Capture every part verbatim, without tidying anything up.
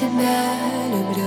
тебя люблю.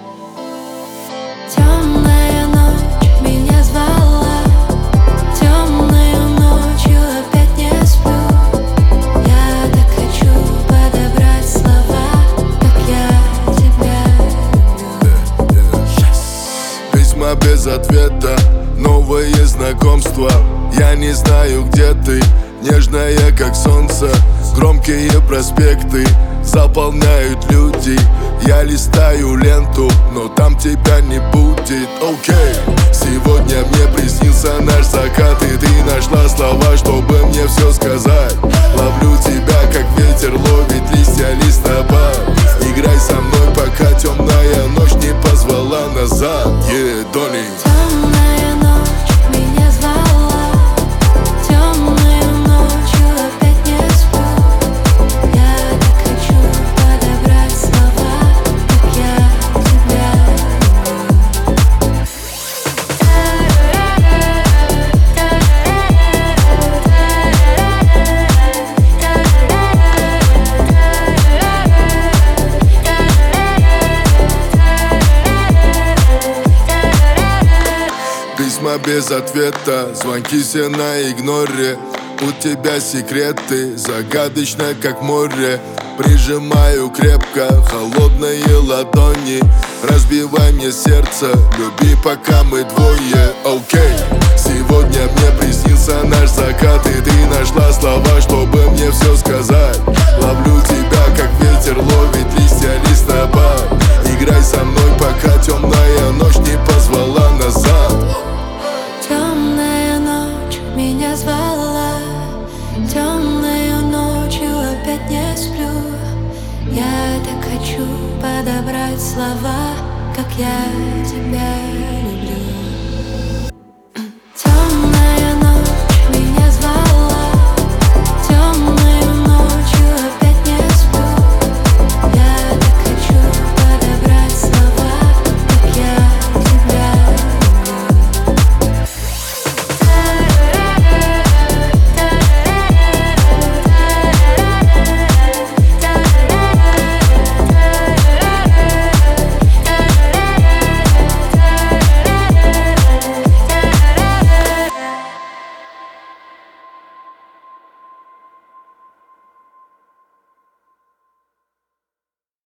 Темная ночь меня звала, темною ночью опять не сплю. Я так хочу подобрать слова, как я тебя люблю. Письма без ответа, новые знакомства. Я не знаю, где ты, нежная, как солнце. Громкие проспекты заполняют люди. Я листаю ленту, но там тебя не будет. Окей, okay. Сегодня мне приснился наш закат, и ты нашла слова, чтобы мне все сказать. Ловлю тебя, как ветер ловит листья листопад. Играй со мной, пока темная ночь не позвала назад. Yeah, Donny. Темная ночь меня звала, темною ночью опять не сплю. Я так хочу подобрать слова, как я тебя Письма без ответа, звонки все на игноре. У тебя секреты, загадочно, как море. Прижимаю крепко холодные ладони. Разбивай мне сердце, люби, пока мы двое. Окей, okay. Сегодня мне приснился наш закат, и ты нашла слова, чтобы мне все сказать. Ловлю тебя, как ветер ловит листья листопад. Играй со мной, пока темная ночь не позвала назад. Темная ночь меня звала, темною ночью опять не сплю. Я так хочу подобрать слова, как я тебя люблю.